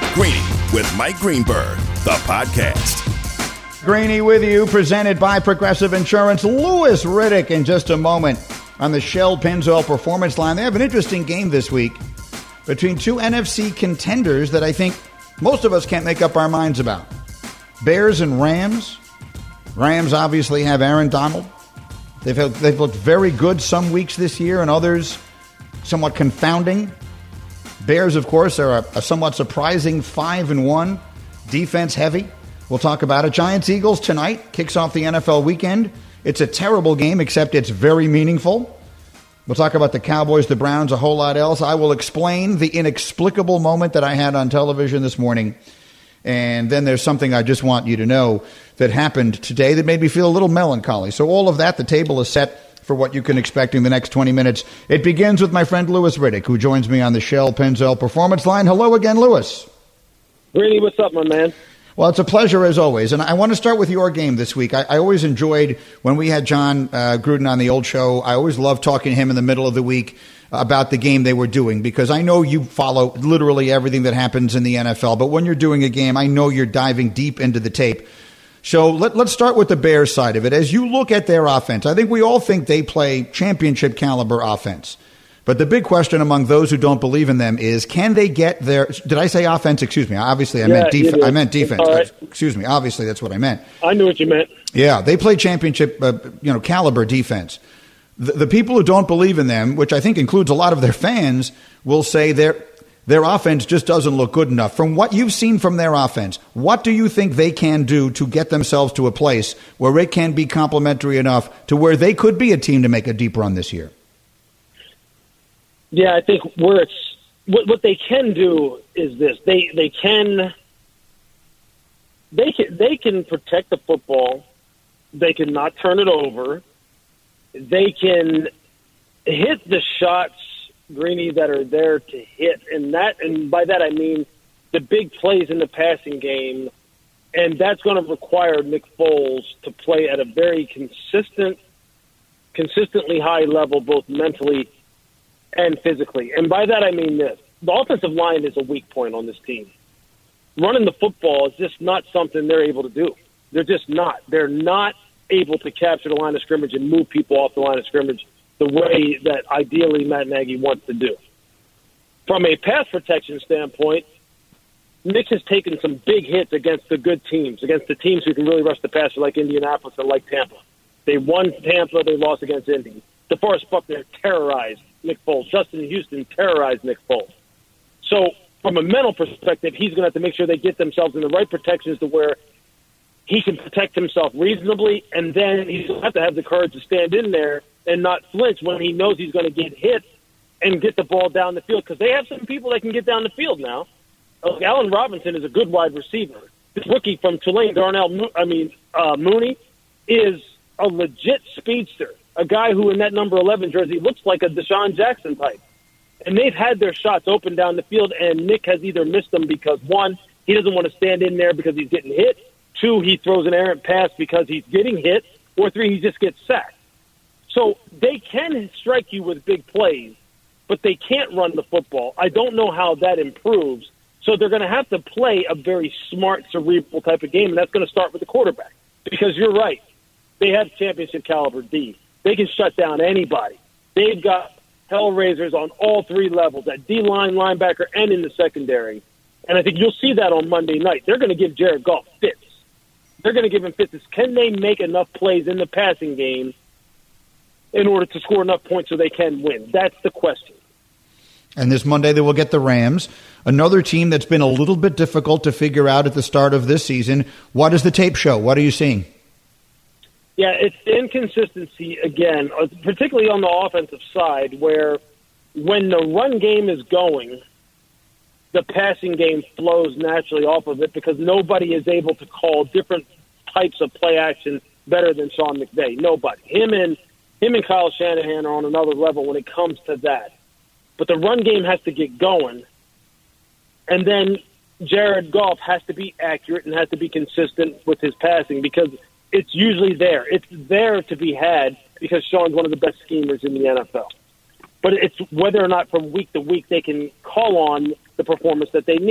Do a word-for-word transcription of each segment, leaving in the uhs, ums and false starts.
Greeny with Mike Greenberg, the podcast. Greeny with you, presented by Progressive Insurance. Louis Riddick in just a moment on the Shell Pennzoil Performance Line. They have an interesting game this week between two N F C contenders that I think most of us can't make up our minds about. Bears and Rams. Rams obviously have Aaron Donald. They've had, they've looked very good some weeks this year and others somewhat confounding. Bears, of course, are a, a somewhat surprising five and one, defense heavy. We'll talk about it. Giants-Eagles tonight kicks off the N F L weekend. It's a terrible game, except it's very meaningful. We'll talk about the Cowboys, the Browns, a whole lot else. I will explain the inexplicable moment that I had on television this morning. And then there's something I just want you to know that happened today that made me feel a little melancholy. So all of that, the table is set for what you can expect in the next twenty minutes. It begins with my friend Louis Riddick, who joins me on the Shell Pennzoil Performance Line. Hello again, Louis. Greeny, what's up, my man? Well, it's a pleasure as always. And I want to start with your game this week. I, I always enjoyed when we had John uh, Gruden on the old show. I always loved talking to him in the middle of the week about the game they were doing, because I know you follow literally everything that happens in the N F L. But when you're doing a game, I know you're diving deep into the tape. So let, let's start with the Bears side of it. As you look at their offense, I think we all think they play championship caliber offense. But the big question among those who don't believe in them is, can they get their – did I say offense? Excuse me. Obviously, I, yeah, meant, def- I meant defense. Right. Excuse me. Obviously, that's what I meant. I knew what you meant. Yeah, they play championship uh, you know, caliber defense. The, the people who don't believe in them, which I think includes a lot of their fans, will say their their offense just doesn't look good enough. From what you've seen from their offense, what do you think they can do to get themselves to a place where it can be complementary enough to where they could be a team to make a deep run this year? Yeah, I think where it's what, what they can do is this: they they can they can they can protect the football. They can not turn it over. They can hit the shots, Greeny, that are there to hit, and that and by that I mean the big plays in the passing game, and that's going to require Nick Foles to play at a very consistent, consistently high level, both mentally and physically. And by that I mean this: the offensive line is a weak point on this team. Running the football is just not something they're able to do. They're just not. They're not able to capture the line of scrimmage and move people off the line of scrimmage the way that ideally Matt Nagy wants to do. From a pass protection standpoint, Nick has taken some big hits against the good teams, against the teams who can really rush the passer like Indianapolis and like Tampa. They won Tampa, they lost against Indy. DeForest Buckner terrorized Nick Foles. Justin Houston terrorized Nick Foles. So from a mental perspective, he's going to have to make sure they get themselves in the right protections to where he can protect himself reasonably, and then he's going to have to have the courage to stand in there and not flinch when he knows he's going to get hit and get the ball down the field, because they have some people that can get down the field now. Like Allen Robinson is a good wide receiver. This rookie from Tulane, Darnell, I mean uh, Mooney, is a legit speedster, a guy who in that number eleven jersey looks like a Deshaun Jackson type. And they've had their shots open down the field, and Nick has either missed them because, one, he doesn't want to stand in there because he's getting hit, two, he throws an errant pass because he's getting hit, or three, he just gets sacked. So they can strike you with big plays, but they can't run the football. I don't know how that improves. So they're going to have to play a very smart, cerebral type of game, and that's going to start with the quarterback. Because you're right. They have championship caliber D. They can shut down anybody. They've got hellraisers on all three levels, at D-line, linebacker, and in the secondary. And I think you'll see that on Monday night. They're going to give Jared Goff fits. They're going to give him fits. Can they make enough plays in the passing game in order to score enough points so they can win? That's the question. And this Monday they will get the Rams, another team that's been a little bit difficult to figure out at the start of this season. What does the tape show? What are you seeing? Yeah, it's inconsistency again, particularly on the offensive side, where when the run game is going, the passing game flows naturally off of it because nobody is able to call different types of play action better than Sean McVay. Nobody. Him and him and Kyle Shanahan are on another level when it comes to that. But the run game has to get going, and then Jared Goff has to be accurate and has to be consistent with his passing because it's usually there. It's there to be had because Sean's one of the best schemers in the N F L. But it's whether or not from week to week they can call on the performance that they need.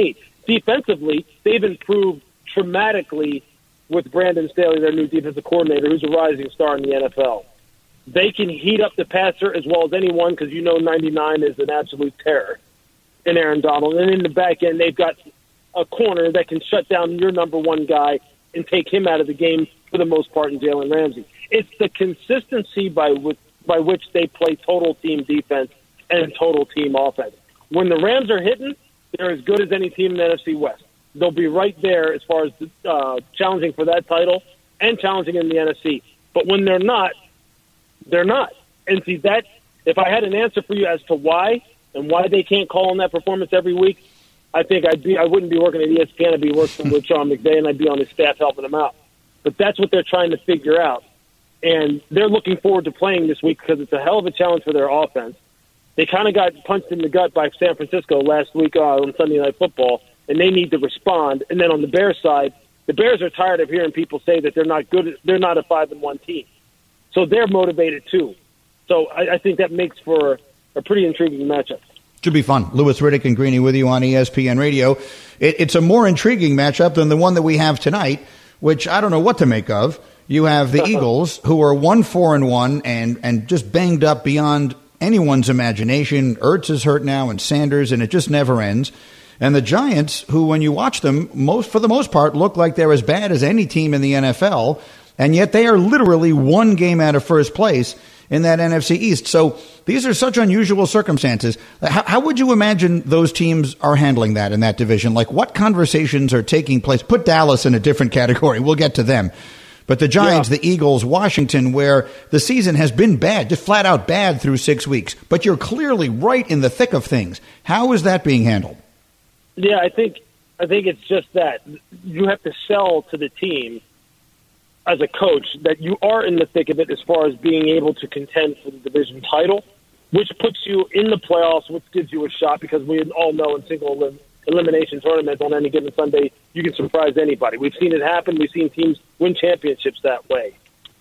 defensively, they've improved dramatically with Brandon Staley, their new defensive coordinator, who's a rising star in the N F L. They can heat up the passer as well as anyone because you know ninety-nine is an absolute terror in Aaron Donald. And in the back end, they've got a corner that can shut down your number one guy and take him out of the game for the most part in Jalen Ramsey. It's the consistency by which, by which they play total team defense and total team offense. When the Rams are hitting, they're as good as any team in the N F C West. They'll be right there as far as uh, challenging for that title and challenging in the N F C. But when they're not, they're not. And see, that, if I had an answer for you as to why and why they can't call on that performance every week, I think I'd be, I wouldn't be working at E S P N. I'd be working with Sean McVay, and I'd be on his staff helping him out. But that's what they're trying to figure out. And they're looking forward to playing this week because it's a hell of a challenge for their offense. They kind of got punched in the gut by San Francisco last week uh, on Sunday Night Football, and they need to respond. And then on the Bears side, the Bears are tired of hearing people say that they're not good. They're not a five and one team, so they're motivated too. So I, I think that makes for a pretty intriguing matchup. Should be fun. Louis Riddick and Greeny with you on E S P N Radio. It, it's a more intriguing matchup than the one that we have tonight, which I don't know what to make of. You have the Eagles, who are one four and one and and just banged up beyond anyone's imagination. Ertz is hurt now, and Sanders, and it just never ends. And the Giants, who, when you watch them, most for the most part, look like they're as bad as any team in the N F L, and yet they are literally one game out of first place in that N F C East. So these are such unusual circumstances. How, how would you imagine those teams are handling that in that division? Like, what conversations are taking place? Put Dallas in a different category. We'll get to them. But the Giants, yeah. the Eagles, Washington, where the season has been bad, just flat out bad through six weeks. But you're clearly right in the thick of things. How is that being handled? Yeah, I think I think it's just that. You have to sell to the team as a coach that you are in the thick of it as far as being able to contend for the division title, which puts you in the playoffs, which gives you a shot because we all know in single elim- elimination tournaments on any given Sunday, you can surprise anybody. We've seen it happen. We've seen teams win championships that way.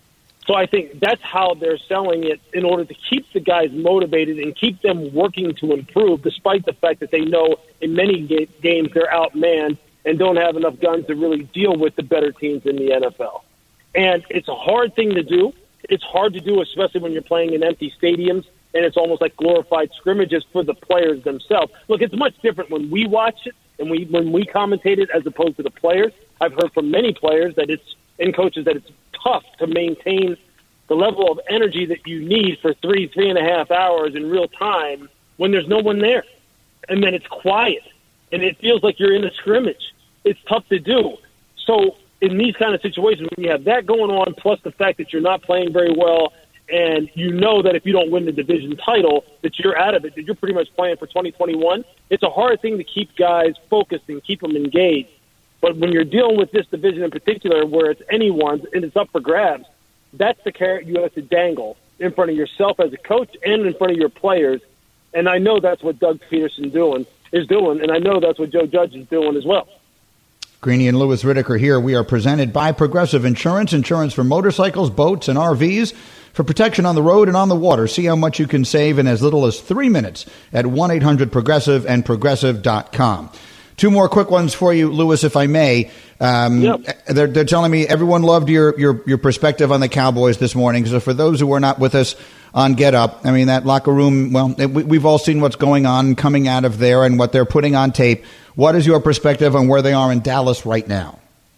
So I think that's how they're selling it in order to keep the guys motivated and keep them working to improve, despite the fact that they know in many ga- games they're outmanned and don't have enough guns to really deal with the better teams in the N F L. And it's a hard thing to do. It's hard to do, especially when you're playing in empty stadiums, and it's almost like glorified scrimmages for the players themselves. Look, it's much different when we watch it and we when we commentate it as opposed to the players. I've heard from many players that it's and coaches that it's tough to maintain the level of energy that you need for three, three and a half hours in real time when there's no one there. And then it's quiet, and it feels like you're in a scrimmage. It's tough to do. So in these kind of situations, when you have that going on, plus the fact that you're not playing very well, and you know that if you don't win the division title, that you're out of it, that you're pretty much playing for twenty twenty-one, it's a hard thing to keep guys focused and keep them engaged. But when you're dealing with this division in particular, where it's anyone's and it's up for grabs, that's the carrot you have to dangle in front of yourself as a coach and in front of your players. And I know that's what Doug Peterson doing is doing, and I know that's what Joe Judge is doing as well. Greeny and Louis Riddick are here. We are presented by Progressive Insurance, insurance for motorcycles, boats, and R Vs. For protection on the road and on the water, see how much you can save in as little as three minutes at one eight hundred progressive and progressive dot com. Two more quick ones for you, Louis, if I may. Um, yep. they're, they're telling me everyone loved your, your, your perspective on the Cowboys this morning. So for those who were not with us on Get Up, I mean, that locker room, well, we, we've all seen what's going on coming out of there and what they're putting on tape. What is your perspective on where they are in Dallas right now?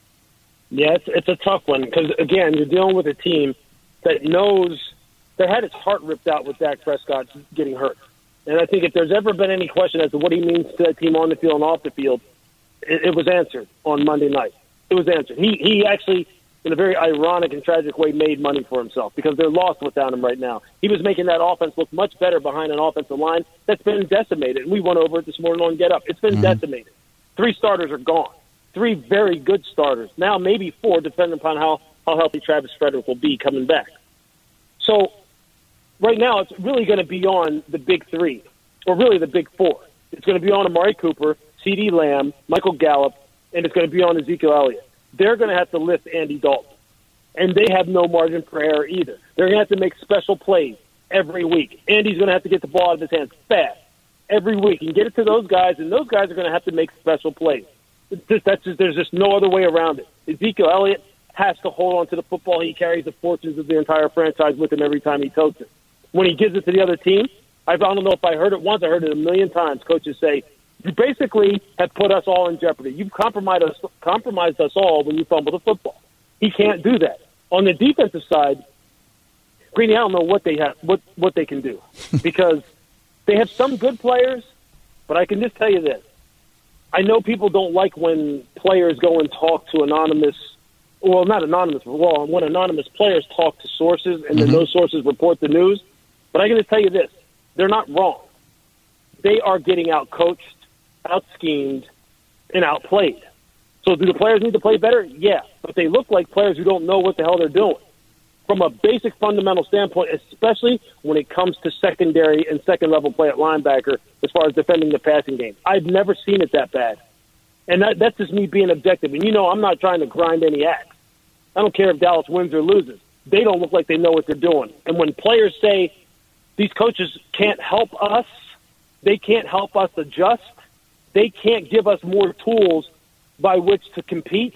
Yeah, it's, it's a tough one because, again, you're dealing with a team that knows that had its heart ripped out with Dak Prescott getting hurt. And I think if there's ever been any question as to what he means to that team on the field and off the field, it, it was answered on Monday night. It was answered. He he actually, in a very ironic and tragic way, made money for himself because they're lost without him right now. He was making that offense look much better behind an offensive line that's been decimated. And we went over it this morning on Get Up. It's been mm-hmm. decimated. Three starters are gone. Three very good starters. Now maybe four, depending upon how, how healthy Travis Frederick will be coming back. So right now, it's really going to be on the big three, or really the big four. It's going to be on Amari Cooper, CeeDee Lamb, Michael Gallup, and it's going to be on Ezekiel Elliott. They're going to have to lift Andy Dalton, and they have no margin for error either. They're going to have to make special plays every week. Andy's going to have to get the ball out of his hands fast every week and get it to those guys, and those guys are going to have to make special plays. It's just, that's just, there's just no other way around it. Ezekiel Elliott has to hold on to the football. He carries the fortunes of the entire franchise with him every time he totes it. When he gives it to the other team, I don't know if I heard it once. I heard it a million times. Coaches say, you basically have put us all in jeopardy. You've compromised us, compromised us all when you fumble the football. He can't do that. On the defensive side, Greeny, I don't know what they have, what, what they can do because they have some good players, but I can just tell you this. I know people don't like when players go and talk to anonymous, well, not anonymous, well, when anonymous players talk to sources and then mm-hmm. those sources report the news. But I can just tell you this. They're not wrong. They are getting out-coached, out-schemed, and outplayed. So do the players need to play better? Yeah. But they look like players who don't know what the hell they're doing. From a basic fundamental standpoint, especially when it comes to secondary and second-level play at linebacker as far as defending the passing game. I've never seen it that bad. And that, that's just me being objective. And, you know, I'm not trying to grind any axe. I don't care if Dallas wins or loses. They don't look like they know what they're doing. And when players say these coaches can't help us, they can't help us adjust, they can't give us more tools by which to compete,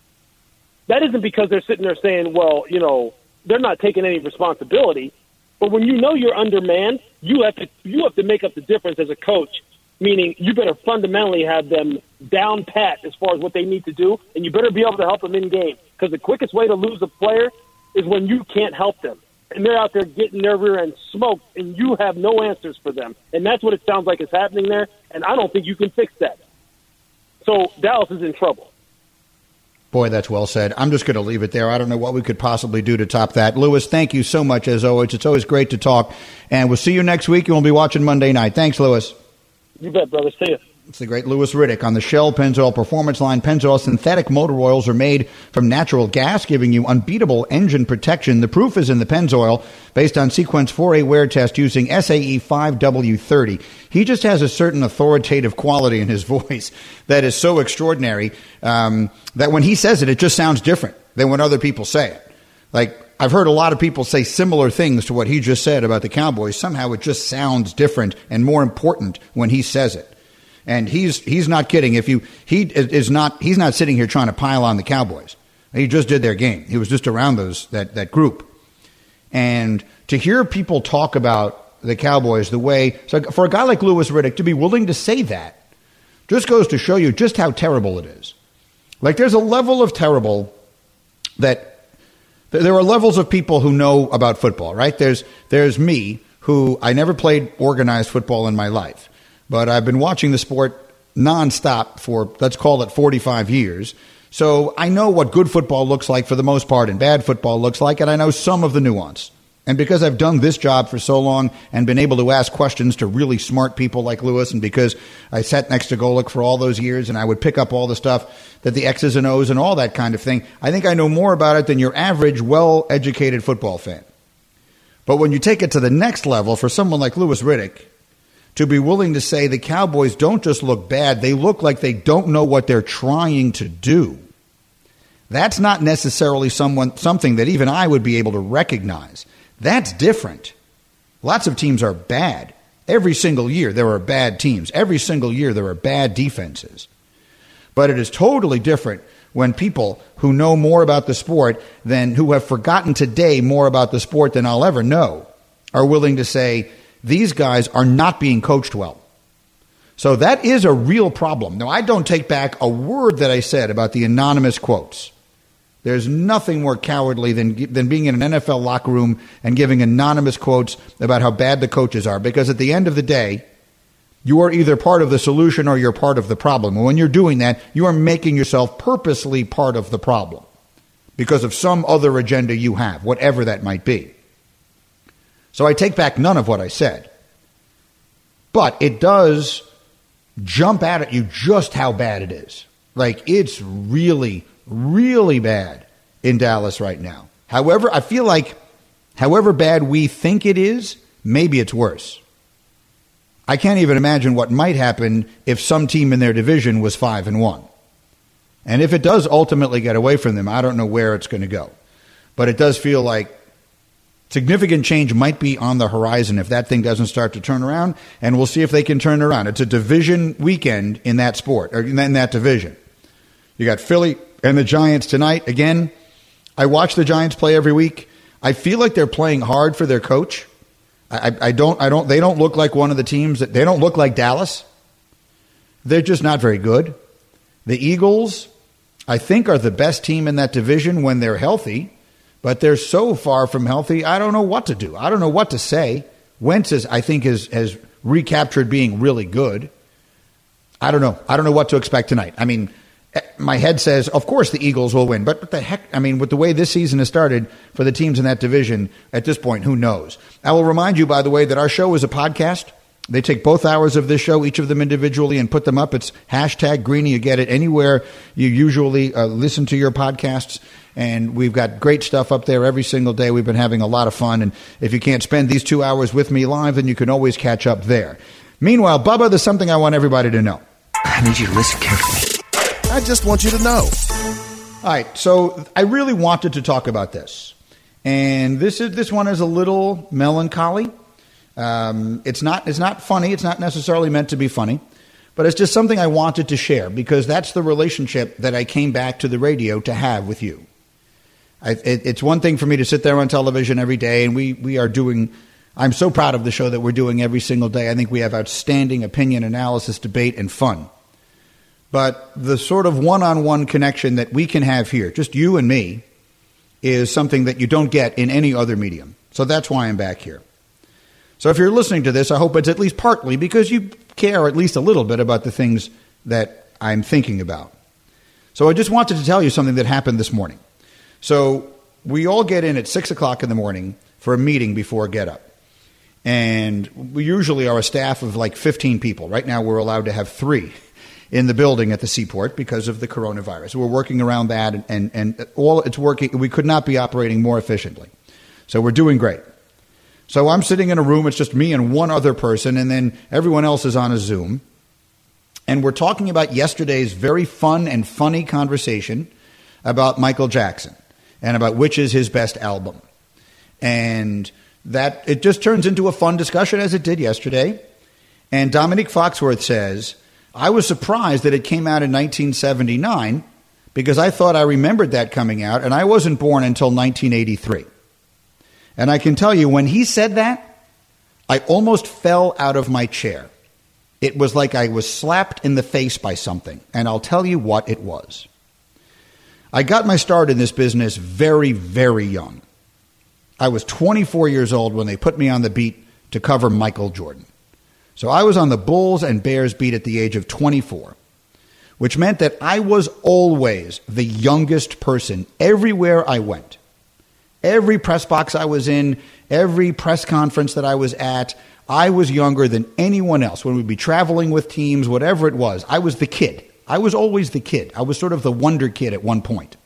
that isn't because they're sitting there saying, well, you know, they're not taking any responsibility. But when you know you're undermanned, you have to you have to make up the difference as a coach, meaning you better fundamentally have them down pat as far as what they need to do, and you better be able to help them in game. Because the quickest way to lose a player is when you can't help them. And they're out there getting their rear end smoked, and you have no answers for them. And that's what it sounds like is happening there, and I don't think you can fix that. So Dallas is in trouble. Boy, that's well said. I'm just going to leave it there. I don't know what we could possibly do to top that. Lewis, thank you so much, as always. It's always great to talk. And we'll see you next week, and we'll be watching Monday night. Thanks, Lewis. You bet, brother. See you. It's the great Louis Riddick on the Shell Pennzoil Performance Line. Pennzoil synthetic motor oils are made from natural gas, giving you unbeatable engine protection. The proof is in the Pennzoil, based on Sequence four A wear test using S A E five W thirty. He just has a certain authoritative quality in his voice that is so extraordinary um, that when he says it, it just sounds different than when other people say it. Like, I've heard a lot of people say similar things to what he just said about the Cowboys. Somehow it just sounds different and more important when he says it. And he's he's not kidding. If you he is not he's not sitting here trying to pile on the Cowboys. He just did their game. He was just around those that, that group. And to hear people talk about the Cowboys the way, so for a guy like Louis Riddick to be willing to say that just goes to show you just how terrible it is. Like, there's a level of terrible that there are levels of people who know about football, right? There's there's me, who I never played organized football in my life. But I've been watching the sport nonstop for, let's call it, forty-five years. So I know what good football looks like for the most part and bad football looks like, and I know some of the nuance. And because I've done this job for so long and been able to ask questions to really smart people like Lewis, and because I sat next to Golick for all those years and I would pick up all the stuff that the X's and O's and all that kind of thing, I think I know more about it than your average well-educated football fan. But when you take it to the next level, for someone like Louis Riddick, to be willing to say the Cowboys don't just look bad, they look like they don't know what they're trying to do. That's not necessarily someone something that even I would be able to recognize. That's different. Lots of teams are bad. Every single year there are bad teams. Every single year there are bad defenses. But it is totally different when people who know more about the sport than who have forgotten today more about the sport than I'll ever know are willing to say, these guys are not being coached well. So that is a real problem. Now, I don't take back a word that I said about the anonymous quotes. There's nothing more cowardly than than being in an N F L locker room and giving anonymous quotes about how bad the coaches are, because at the end of the day, you are either part of the solution or you're part of the problem. And when you're doing that, you are making yourself purposely part of the problem because of some other agenda you have, whatever that might be. So I take back none of what I said. But it does jump out at you just how bad it is. Like, it's really, really bad in Dallas right now. However, I feel like however bad we think it is, maybe it's worse. I can't even imagine what might happen if some team in their division was five and one. And if it does ultimately get away from them, I don't know where it's going to go. But it does feel like significant change might be on the horizon if that thing doesn't start to turn around, and we'll see if they can turn it around. It's a division weekend in that sport, or in that division. You got Philly and the Giants tonight. Again, I watch the Giants play every week. I feel like they're playing hard for their coach. I, I don't, I don't, they don't look like one of the teams that, they don't look like Dallas. They're just not very good. The Eagles, I think, are the best team in that division when they're healthy, but they're so far from healthy, I don't know what to do. I don't know what to say. Wentz, is, I think, is, has recaptured being really good. I don't know. I don't know what to expect tonight. I mean, my head says, of course, the Eagles will win. But what the heck? I mean, with the way this season has started for the teams in that division, at this point, who knows? I will remind you, by the way, that our show is a podcast. They take both hours of this show, each of them individually, and put them up. It's hashtag Greeny. You get it anywhere you usually uh, listen to your podcasts. And we've got great stuff up there every single day. We've been having a lot of fun. And if you can't spend these two hours with me live, then you can always catch up there. Meanwhile, Bubba, there's something I want everybody to know. I need you to listen carefully. I just want you to know. All right, so I really wanted to talk about this. And this is this one is a little melancholy. Um, it's not it's not funny. It's not necessarily meant to be funny. But it's just something I wanted to share because that's the relationship that I came back to the radio to have with you. I, it, it's one thing for me to sit there on television every day, and we, we are doing, I'm so proud of the show that we're doing every single day. I think we have outstanding opinion, analysis, debate, and fun. But the sort of one-on-one connection that we can have here, just you and me, is something that you don't get in any other medium. So that's why I'm back here. So if you're listening to this, I hope it's at least partly because you care at least a little bit about the things that I'm thinking about. So I just wanted to tell you something that happened this morning. So we all get in at six o'clock in the morning for a meeting before Get Up. And we usually are a staff of like fifteen people. Right now we're allowed to have three in the building at the Seaport because of the coronavirus. We're working around that, and, and, and all it's working. We could not be operating more efficiently. So we're doing great. So I'm sitting in a room. It's just me and one other person, and then everyone else is on a Zoom. And we're talking about yesterday's very fun and funny conversation about Michael Jackson and about which is his best album. And that it just turns into a fun discussion as it did yesterday. And Dominique Foxworth says, I was surprised that it came out in nineteen seventy-nine because I thought I remembered that coming out, and I wasn't born until nineteen eighty-three. And I can tell you, when he said that, I almost fell out of my chair. It was like I was slapped in the face by something, and I'll tell you what it was. I got my start in this business very, very young. I was twenty-four years old when they put me on the beat to cover Michael Jordan. So I was on the Bulls and Bears beat at the age of twenty-four, which meant that I was always the youngest person everywhere I went. Every press box I was in, every press conference that I was at, I was younger than anyone else. When we'd be traveling with teams, whatever it was, I was the kid. I was always the kid. I was sort of the wonder kid at one point.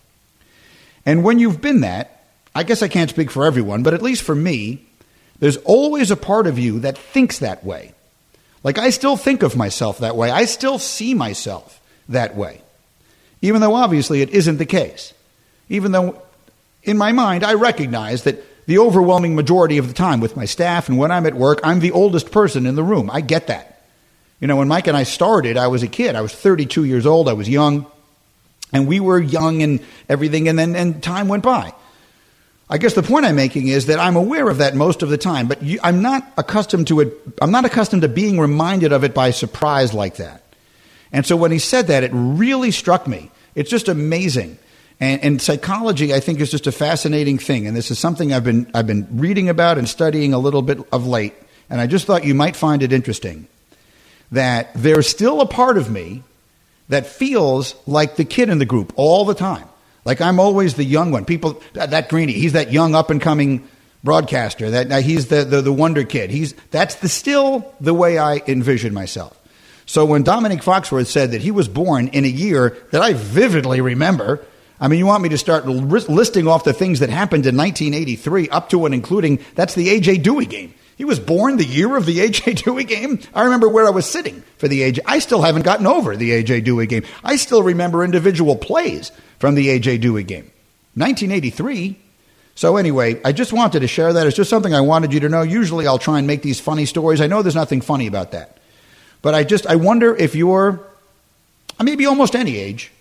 And when you've been that, I guess I can't speak for everyone, but at least for me, there's always a part of you that thinks that way. Like, I still think of myself that way. I still see myself that way. Even though obviously it isn't the case. Even though in my mind I recognize that the overwhelming majority of the time with my staff and when I'm at work, I'm the oldest person in the room. I get that. You know, when Mike and I started, I was a kid. I was thirty-two years old. I was young. And we were young and everything, and then and time went by. I guess the point I'm making is that I'm aware of that most of the time, but you, I'm not accustomed to it. I'm not accustomed to being reminded of it by surprise like that. And so when he said that, it really struck me. It's just amazing. And, and psychology, I think, is just a fascinating thing. And this is something I've been I've been reading about and studying a little bit of late. And I just thought you might find it interesting that there's still a part of me that feels like the kid in the group all the time. Like I'm always the young one. People, that Greeny, he's that young up-and-coming broadcaster. That he's the, the, the wonder kid. He's That's the, still the way I envision myself. So when Dominique Foxworth said that he was born in a year that I vividly remember, I mean, you want me to start listing off the things that happened in nineteen eighty-three up to and including, that's the A J. Dewey game. He was born the year of the A J. Dewey game. I remember where I was sitting for the A J. I still haven't gotten over the A J. Dewey game. I still remember individual plays from the A J. Dewey game. nineteen eighty-three. So anyway, I just wanted to share that. It's just something I wanted you to know. Usually I'll try and make these funny stories. I know there's nothing funny about that. But I just, I wonder if you're, maybe almost any age,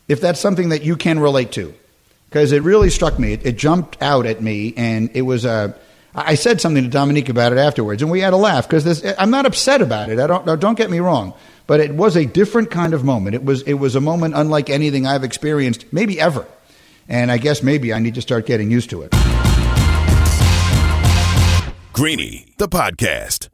if that's something that you can relate to, because it really struck me. It, it jumped out at me, and it was a. I said something to Dominique about it afterwards, and we had a laugh because I'm not upset about it. I don't don't get me wrong, but it was a different kind of moment. It was it was a moment unlike anything I've experienced, maybe ever, and I guess maybe I need to start getting used to it. Greeny, the podcast.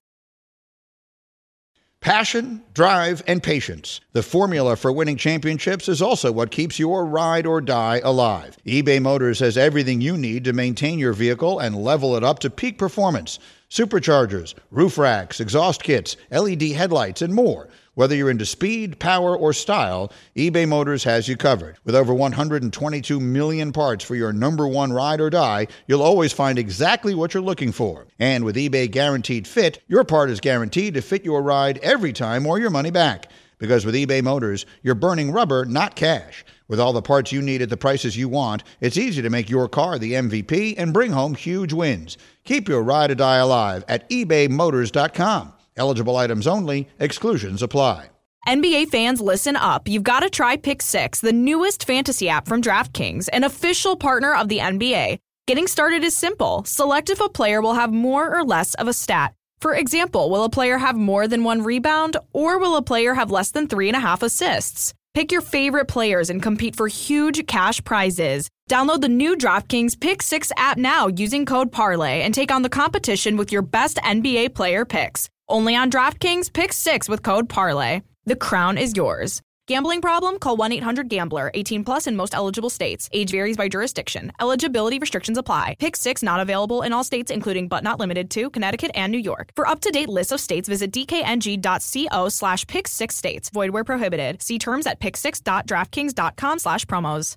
Passion, drive, and patience. The formula for winning championships is also what keeps your ride or die alive. eBay Motors has everything you need to maintain your vehicle and level it up to peak performance. Superchargers, roof racks, exhaust kits, L E D headlights, and more. Whether you're into speed, power, or style, eBay Motors has you covered. With over one hundred twenty-two million parts for your number one ride or die, you'll always find exactly what you're looking for. And with eBay Guaranteed Fit, your part is guaranteed to fit your ride every time or your money back. Because with eBay Motors, you're burning rubber, not cash. With all the parts you need at the prices you want, it's easy to make your car the M V P and bring home huge wins. Keep your ride or die alive at ebay motors dot com. Eligible items only. Exclusions apply. N B A fans, listen up. You've got to try Pick Six, the newest fantasy app from DraftKings, an official partner of the N B A. Getting started is simple. Select if a player will have more or less of a stat. For example, will a player have more than one rebound, or will a player have less than three and a half assists? Pick your favorite players and compete for huge cash prizes. Download the new DraftKings Pick Six app now using code Parlay and take on the competition with your best N B A player picks. Only on DraftKings Pick Six with code Parlay. The crown is yours. Gambling problem? Call one eight hundred gambler. eighteen plus in most eligible states. Age varies by jurisdiction. Eligibility restrictions apply. Pick Six not available in all states, including but not limited to Connecticut and New York. For up-to-date lists of states, visit dkng.co slash pick six states. Void where prohibited. See terms at pick six dot draftkings dot com slash promos.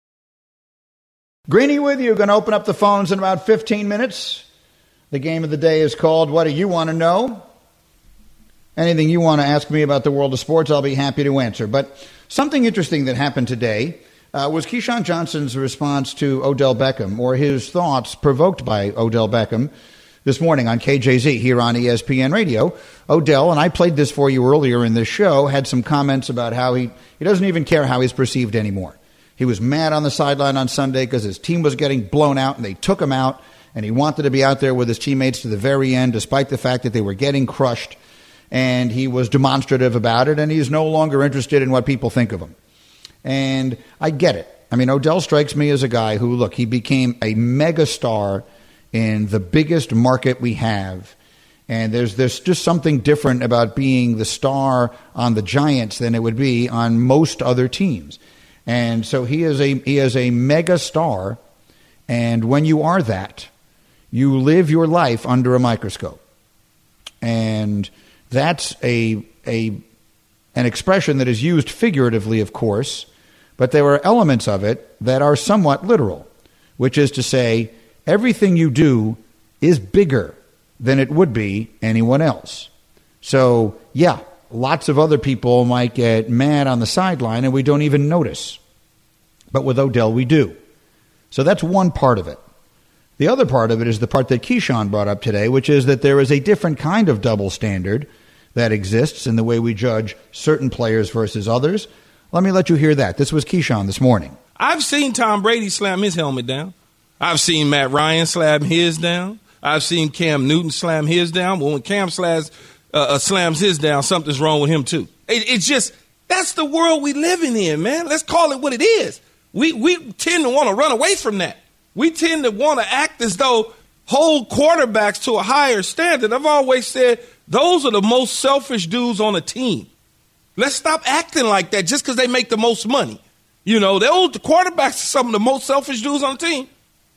Greeny with you. Going to open up the phones in about fifteen minutes. The game of the day is called What Do You Want to Know? Anything you want to ask me about the world of sports, I'll be happy to answer. But something interesting that happened today uh, was Keyshawn Johnson's response to Odell Beckham, or his thoughts provoked by Odell Beckham this morning on K J Z here on E S P N Radio. Odell, and I played this for you earlier in this show, had some comments about how he, he doesn't even care how he's perceived anymore. He was mad on the sideline on Sunday because his team was getting blown out and they took him out, and he wanted to be out there with his teammates to the very end despite the fact that they were getting crushed. And he was demonstrative about it, and he's no longer interested in what people think of him. And I get it. I mean, Odell strikes me as a guy who, look, he became a megastar in the biggest market we have. And there's there's just something different about being the star on the Giants than it would be on most other teams. And so he is a he is a megastar, and when you are that, you live your life under a microscope. And that's a a an expression that is used figuratively, of course, but there are elements of it that are somewhat literal, which is to say, everything you do is bigger than it would be anyone else. So, yeah, lots of other people might get mad on the sideline and we don't even notice. But with Odell, we do. So that's one part of it. The other part of it is the part that Keyshawn brought up today, which is that there is a different kind of double standard that exists in the way we judge certain players versus others. Let me let you hear that. This was Keyshawn this morning. I've seen Tom Brady slam his helmet down. I've seen Matt Ryan slam his down. I've seen Cam Newton slam his down. Well, when Cam slams, uh, uh, slams his down, something's wrong with him, too. It, it's just, that's the world we living in, man. Let's call it what it is. We, we tend to want to run away from that. We tend to want to act as though hold quarterbacks to a higher standard. I've always said those are the most selfish dudes on a team. Let's stop acting like that just because they make the most money. You know, the old quarterbacks are some of the most selfish dudes on the team.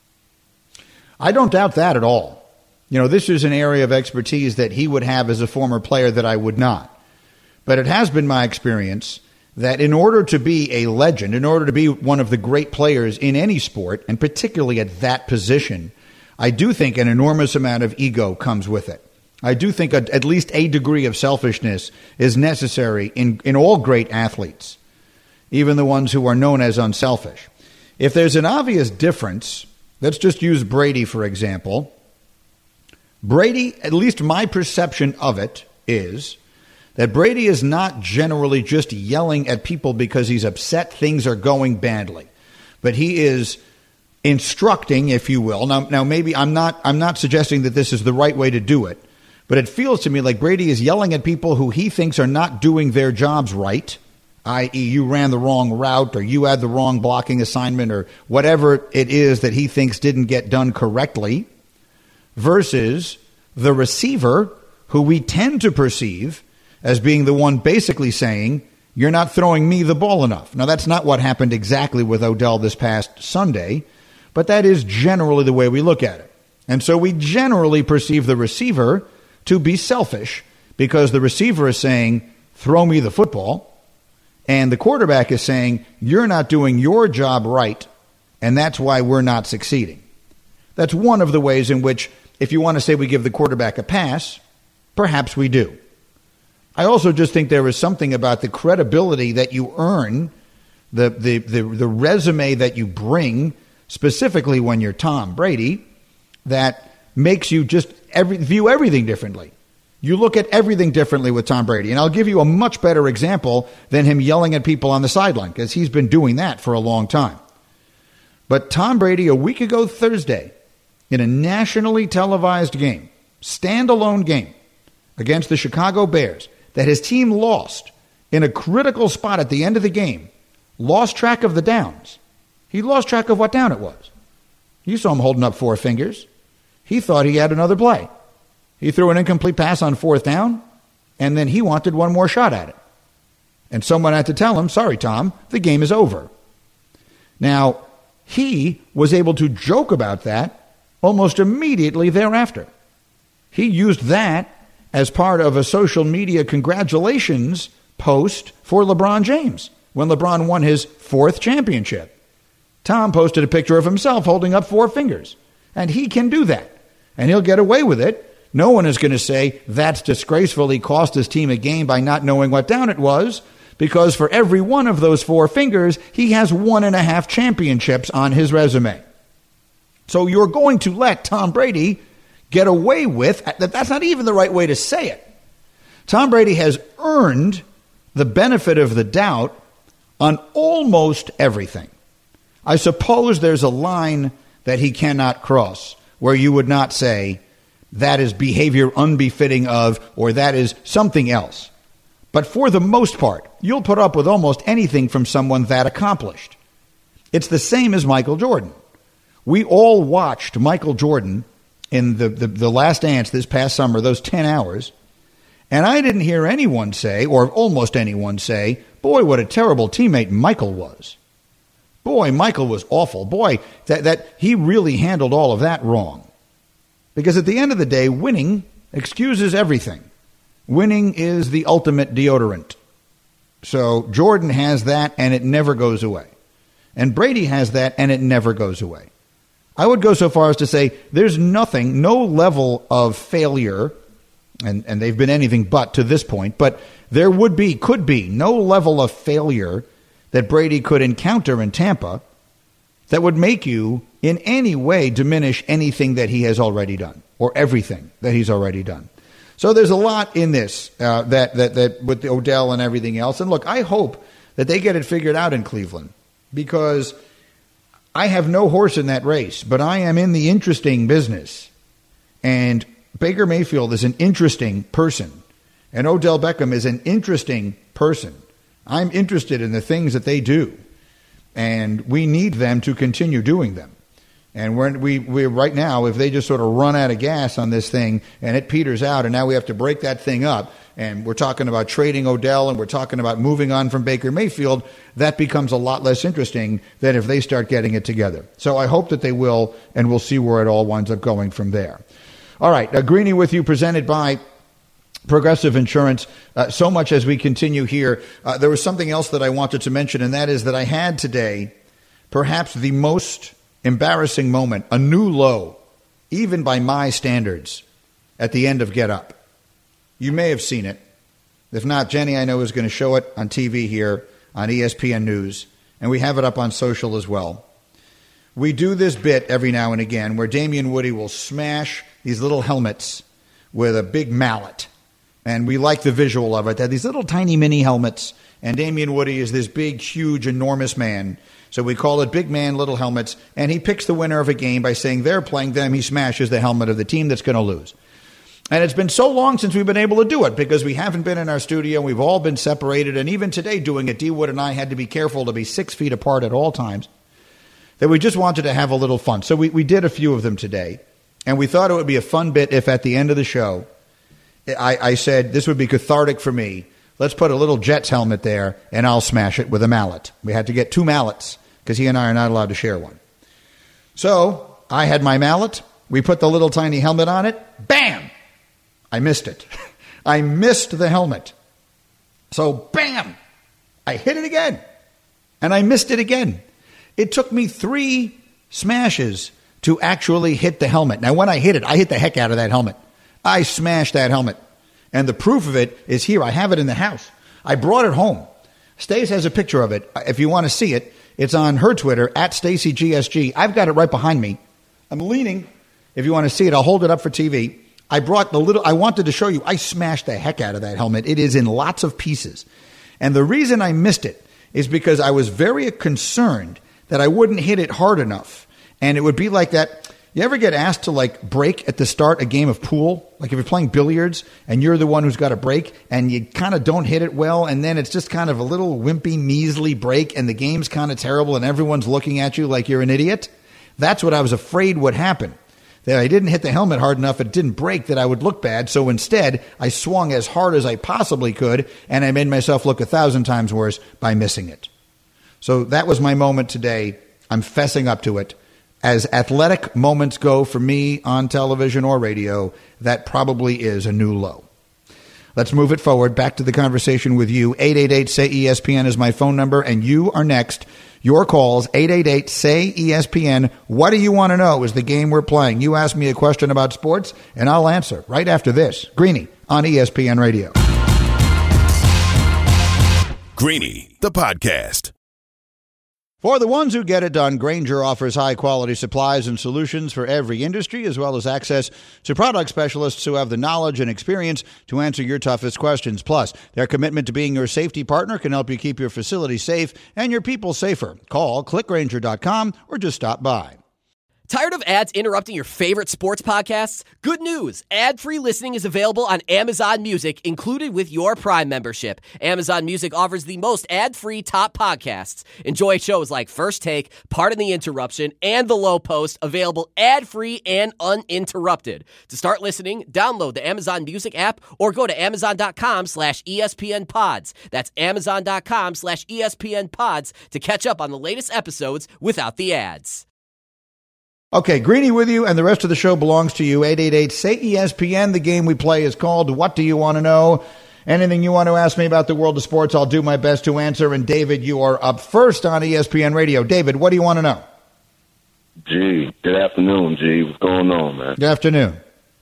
I don't doubt that at all. You know, this is an area of expertise that he would have as a former player that I would not. But it has been my experience that in order to be a legend, in order to be one of the great players in any sport, and particularly at that position, I do think an enormous amount of ego comes with it. I do think a, at least a degree of selfishness is necessary in, in all great athletes, even the ones who are known as unselfish. If there's an obvious difference, let's just use Brady, for example. Brady, at least my perception of it, is that Brady is not generally just yelling at people because he's upset things are going badly, but he is instructing, if you will. Now, now maybe I'm not I'm not suggesting that this is the right way to do it, but it feels to me like Brady is yelling at people who he thinks are not doing their jobs right, that is you ran the wrong route or you had the wrong blocking assignment or whatever it is that he thinks didn't get done correctly, versus the receiver who we tend to perceive as being the one basically saying, you're not throwing me the ball enough. Now, that's not what happened exactly with Odell this past Sunday, but that is generally the way we look at it. And so we generally perceive the receiver to be selfish because the receiver is saying, throw me the football, and the quarterback is saying, you're not doing your job right, and that's why we're not succeeding. That's one of the ways in which, if you want to say we give the quarterback a pass, perhaps we do. I also just think there is something about the credibility that you earn, the the the, the resume that you bring, specifically when you're Tom Brady, that makes you just every, view everything differently. You look at everything differently with Tom Brady. And I'll give you a much better example than him yelling at people on the sideline, because he's been doing that for a long time. But Tom Brady, a week ago Thursday, in a nationally televised game, standalone game against the Chicago Bears, that his team lost in a critical spot at the end of the game, lost track of the downs. He lost track of what down it was. You saw him holding up four fingers. He thought he had another play. He threw an incomplete pass on fourth down, and then he wanted one more shot at it. And someone had to tell him, sorry, Tom, the game is over. Now, he was able to joke about that almost immediately thereafter. He used that as part of a social media congratulations post for LeBron James when LeBron won his fourth championship. Tom posted a picture of himself holding up four fingers, and he can do that, and he'll get away with it. No one is going to say that's disgraceful. He cost his team a game by not knowing what down it was, because for every one of those four fingers, he has one and a half championships on his resume. So you're going to let Tom Brady get away with that. That's not even the right way to say it. Tom Brady has earned the benefit of the doubt on almost everything. I suppose there's a line that he cannot cross where you would not say that is behavior unbefitting of, or that is something else. But for the most part, you'll put up with almost anything from someone that accomplished. It's the same as Michael Jordan. We all watched Michael Jordan in the, the, the Last Dance this past summer, those ten hours, and I didn't hear anyone say, or almost anyone say, boy, what a terrible teammate Michael was. Boy, Michael was awful. Boy, that, that he really handled all of that wrong. Because at the end of the day, winning excuses everything. Winning is the ultimate deodorant. So Jordan has that, and it never goes away. And Brady has that, and it never goes away. I would go so far as to say there's nothing, no level of failure, and, and they've been anything but to this point, but there would be, could be, no level of failure that Brady could encounter in Tampa that would make you in any way diminish anything that he has already done, or everything that he's already done. So there's a lot in this uh, that, that, that with Odell and everything else. And look, I hope that they get it figured out in Cleveland, because I have no horse in that race, but I am in the interesting business. And Baker Mayfield is an interesting person. And Odell Beckham is an interesting person. I'm interested in the things that they do. And we need them to continue doing them. And we're, we, we right now, if they just sort of run out of gas on this thing and it peters out, and now we have to break that thing up, and we're talking about trading Odell and we're talking about moving on from Baker Mayfield, that becomes a lot less interesting than if they start getting it together. So I hope that they will, and we'll see where it all winds up going from there. All right, uh, Greeny with you, presented by Progressive Insurance. Uh, so much as we continue here, uh, there was something else that I wanted to mention, and that is that I had today perhaps the most embarrassing moment, a new low, even by my standards, at the end of Get Up. You may have seen it. If not, Jenny, I know, is going to show it on T V here on E S P N News, and we have it up on social as well. We do this bit every now and again where Damien Woody will smash these little helmets with a big mallet, And we like the visual of it. They're these little tiny mini helmets. And Damian Woody is this big, huge, enormous man. So we call it Big Man, Little Helmets. And he picks the winner of a game by saying they're playing them. He smashes the helmet of the team that's going to lose. And it's been so long since we've been able to do it because we haven't been in our studio. We've all been separated. And even today doing it, D. Wood and I had to be careful to be six feet apart at all times. That we just wanted to have a little fun. So we, we did a few of them today. And we thought it would be a fun bit if at the end of the show, I, I said this would be cathartic for me. Let's put a little Jets helmet there, and I'll smash it with a mallet. We had to get two mallets because he and I are not allowed to share one. So I had my mallet. We put the little tiny helmet on it. Bam! I missed it. I missed the helmet. So bam! I hit it again. And I missed it again. It took me three smashes to actually hit the helmet. Now, when I hit it, I hit the heck out of that helmet. I smashed that helmet. And the proof of it is here. I have it in the house. I brought it home. Stace has a picture of it. If you want to see it, it's on her Twitter, at Stacey G S G. I've got it right behind me. I'm leaning. If you want to see it, I'll hold it up for T V. I brought the little, I wanted to show you, I smashed the heck out of that helmet. It is in lots of pieces. And the reason I missed it is because I was very concerned that I wouldn't hit it hard enough. And it would be like that. You ever get asked to like break at the start a game of pool? Like if you're playing billiards and you're the one who's got to break and you kind of don't hit it well and then it's just kind of a little wimpy, measly break and the game's kind of terrible and everyone's looking at you like you're an idiot? That's what I was afraid would happen. That I didn't hit the helmet hard enough, it didn't break, that I would look bad. So instead, I swung as hard as I possibly could and I made myself look a thousand times worse by missing it. So that was my moment today. I'm fessing up to it. As athletic moments go for me on television or radio, that probably is a new low. Let's move it forward. Back to the conversation with you. eight eight eight, S A Y, E S P N is my phone number, and you are next. Your calls, eight eight eight, S A Y, E S P N. What do you want to know is the game we're playing. You ask me a question about sports, and I'll answer right after this. Greeny on E S P N Radio. Greeny, the podcast. For the ones who get it done, Grainger offers high-quality supplies and solutions for every industry, as well as access to product specialists who have the knowledge and experience to answer your toughest questions. Plus, their commitment to being your safety partner can help you keep your facility safe and your people safer. Call click grainger dot com or just stop by. Tired of ads interrupting your favorite sports podcasts? Good news! Ad-free listening is available on Amazon Music, included with your Prime membership. Amazon Music offers the most ad-free top podcasts. Enjoy shows like First Take, Pardon the Interruption, and The Low Post, available ad-free and uninterrupted. To start listening, download the Amazon Music app or go to amazon.com slash ESPN pods. That's amazon.com slash ESPN pods to catch up on the latest episodes without the ads. Okay, Greeny with you, and the rest of the show belongs to you. eight eight eight, S A Y, E S P N. The game we play is called What Do You Want to Know? Anything you want to ask me about the world of sports, I'll do my best to answer. And, David, you are up first on E S P N Radio. David, what do you want to know? G, good afternoon, G. What's going on, man? Good afternoon.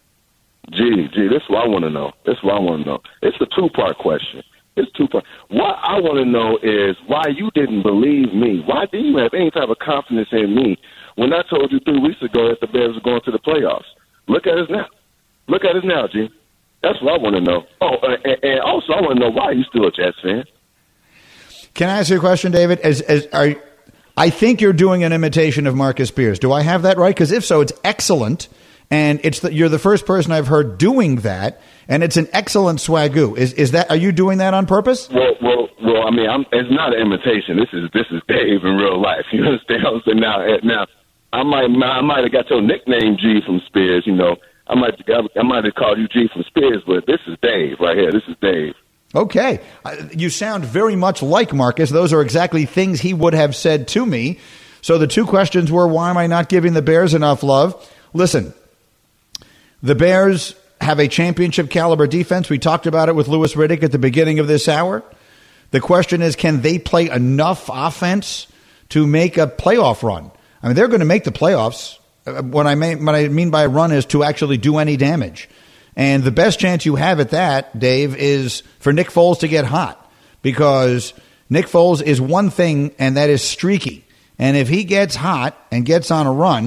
G, G, this is what I want to know. This is what I want to know. It's a two-part question. It's two-part. What I want to know is why you didn't believe me. Why didn't you have any type of confidence in me when I told you three weeks ago that the Bears were going to the playoffs? Look at us now. Look at us now, G. That's what I want to know. Oh, and, and also I want to know why you still a Jets fan. Can I ask you a question, David? As, as are, I think you're doing an imitation of Marcus Spears. Do I have that right? Because if so, it's excellent, and it's the, you're the first person I've heard doing that, and it's an excellent swagoo. Is is that? Are you doing that on purpose? Well, well, well. I mean, I'm, it's not an imitation. This is this is Dave in real life. You understand what I'm saying? Now, now. I might I might have got your nickname G from Spears, you know. I might I might have called you G from Spears, but this is Dave right here. This is Dave. Okay. Uh, you sound very much like Marcus. Those are exactly things he would have said to me. So the two questions were, why am I not giving the Bears enough love? Listen, the Bears have a championship caliber defense. We talked about it with Louis Riddick at the beginning of this hour. The question is, can they play enough offense to make a playoff run? I mean, they're going to make the playoffs. What I mean, what I mean by a run is to actually do any damage. And the best chance you have at that, Dave, is for Nick Foles to get hot. Because Nick Foles is one thing, and that is streaky. And if he gets hot and gets on a run,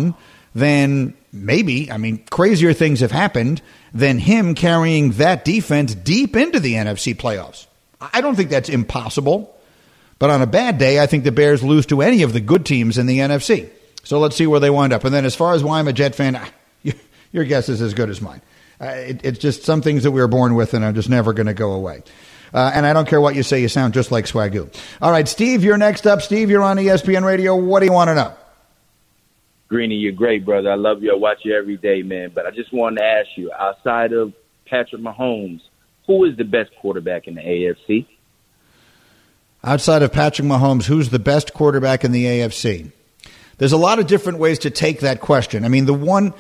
then maybe, I mean, crazier things have happened than him carrying that defense deep into the N F C playoffs. I don't think that's impossible. But on a bad day, I think the Bears lose to any of the good teams in the N F C. So let's see where they wind up. And then as far as why I'm a Jet fan, your guess is as good as mine. Uh, it, it's just some things that we were born with and are just never going to go away. Uh, and I don't care what you say, you sound just like Swagoo. All right, Steve, you're next up. Steve, you're on E S P N Radio. What do you want to know? Greeny, you're great, brother. I love you. I watch you every day, man. But I just wanted to ask you, outside of Patrick Mahomes, who is the best quarterback in the A F C? Outside of Patrick Mahomes, who's the best quarterback in the A F C? There's a lot of different ways to take that question. I mean, the one,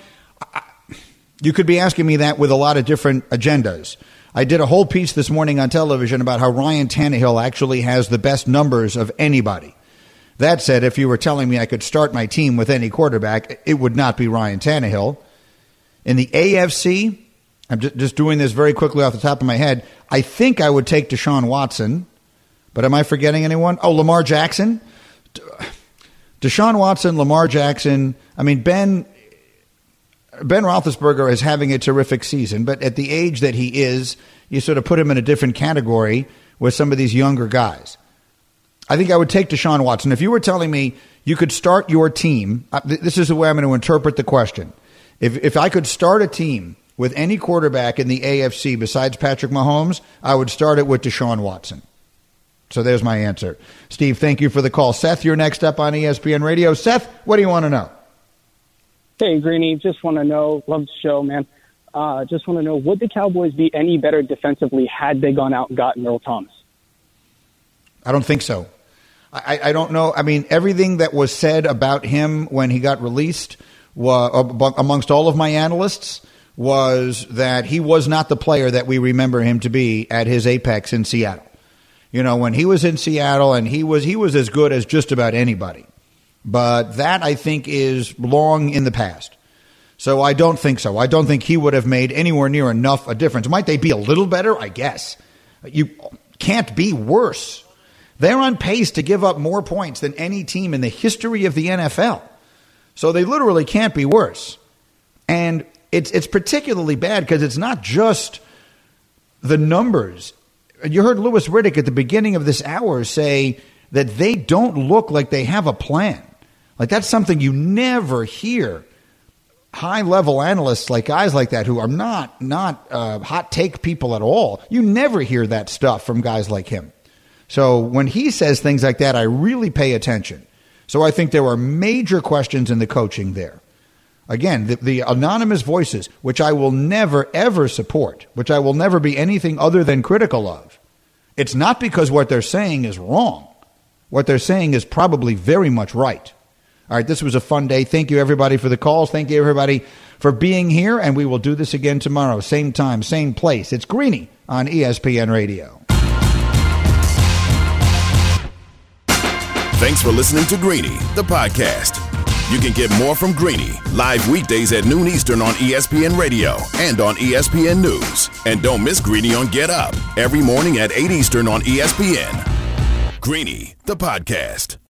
you could be asking me that with a lot of different agendas. I did a whole piece this morning on television about how Ryan Tannehill actually has the best numbers of anybody. That said, if you were telling me I could start my team with any quarterback, it would not be Ryan Tannehill. In the A F C, I'm just doing this very quickly off the top of my head, I think I would take Deshaun Watson. But am I forgetting anyone? Oh, Lamar Jackson. Deshaun Watson, Lamar Jackson. I mean, Ben Ben Roethlisberger is having a terrific season, but at the age that he is, you sort of put him in a different category with some of these younger guys. I think I would take Deshaun Watson. If you were telling me you could start your team, this is the way I'm going to interpret the question. If if I could start a team with any quarterback in the A F C besides Patrick Mahomes, I would start it with Deshaun Watson. So there's my answer. Steve, thank you for the call. Seth, you're next up on E S P N Radio. Seth, what do you want to know? Hey, Greeny, just want to know, love the show, man. Uh, just want to know, would the Cowboys be any better defensively had they gone out and gotten Earl Thomas? I don't think so. I, I don't know. I mean, everything that was said about him when he got released, was, amongst all of my analysts, was that he was not the player that we remember him to be at his apex in Seattle. You know, when he was in Seattle, and he was he was as good as just about anybody. But that, I think, is long in the past. So I don't think so. I don't think he would have made anywhere near enough a difference. Might they be a little better? I guess. You can't be worse. They're on pace to give up more points than any team in the history of the N F L. So they literally can't be worse. And it's it's particularly bad because it's not just the numbers. You heard Louis Riddick at the beginning of this hour say that they don't look like they have a plan. Like, that's something you never hear high-level analysts, like guys like that who are not not uh, hot take people at all. You never hear that stuff from guys like him. So when he says things like that, I really pay attention. So I think there are major questions in the coaching there. Again, the, the anonymous voices, which I will never, ever support, which I will never be anything other than critical of. It's not because what they're saying is wrong. What they're saying is probably very much right. All right, this was a fun day. Thank you, everybody, for the calls. Thank you, everybody, for being here, and we will do this again tomorrow. Same time, same place. It's Greeny on E S P N Radio. Thanks for listening to Greeny, the podcast. You can get more from Greeny live weekdays at noon Eastern on E S P N Radio and on E S P N News. And don't miss Greeny on Get Up every morning at eight Eastern on E S P N. Greeny, the podcast.